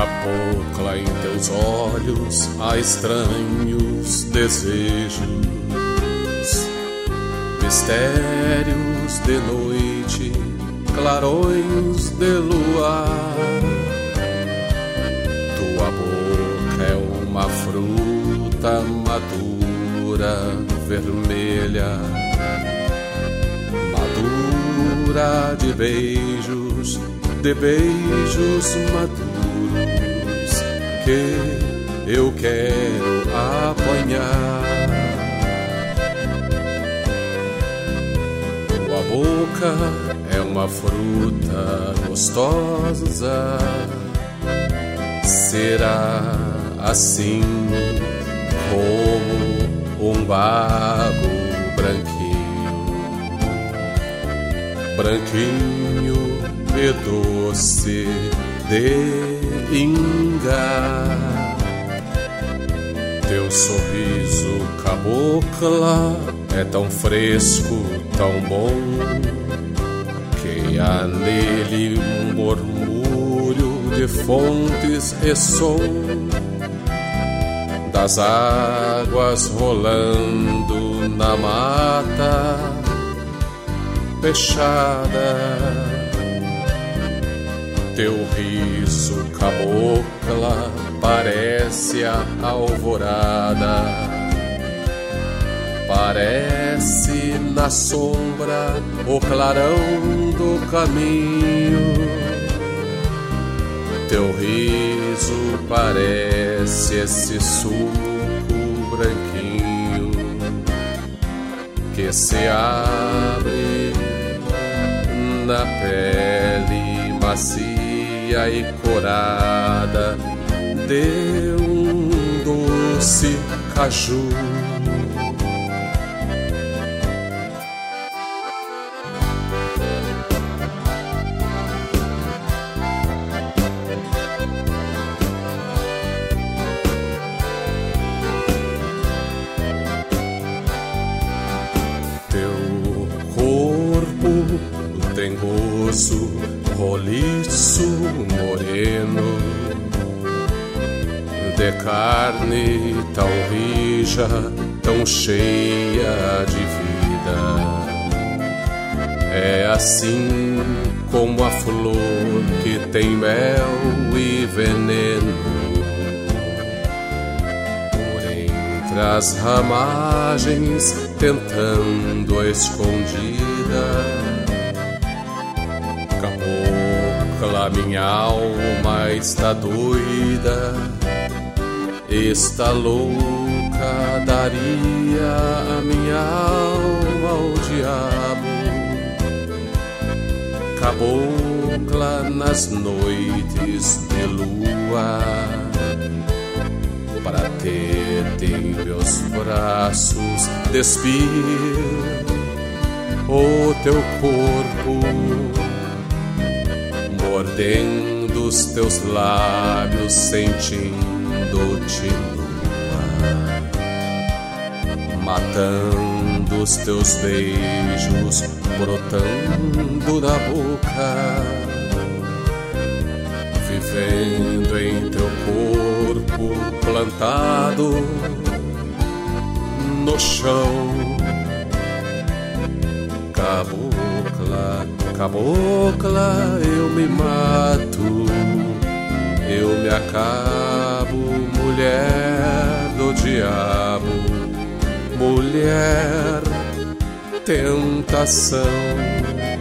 Cabocla, em teus olhos há estranhos desejos, mistérios de noite, clarões de luar. Tua boca é uma fruta madura, vermelha, madura de beijos maduros que eu quero apanhar. Tua boca é uma fruta gostosa, será assim como um bago branquinho, branquinho e doce de inga. Teu sorriso, cabocla, é tão fresco, tão bom, que há nele um murmúrio de fontes e som das águas rolando na mata fechada. Teu riso, cabocla, parece a alvorada, parece na sombra o clarão do caminho. Teu riso parece esse suco branquinho que se abre na pele macia e corada de um doce caju. Teu corpo tem gozo roliço, moreno, de carne tão rija, tão cheia de vida. É assim como a flor que tem mel e veneno por entre as ramagens, tentando a escondida. Cabocla, minha alma está doida, está louca, daria a minha alma ao diabo. Cabocla, nas noites de lua, para ter-te em meus braços, despir o teu corpo, mordendo os teus lábios, sentindo-te nua, matando os teus beijos, brotando na boca, vivendo em teu corpo plantado no chão. Cabocla, cabocla, eu me mato, eu me acabo, mulher do diabo, mulher tentação.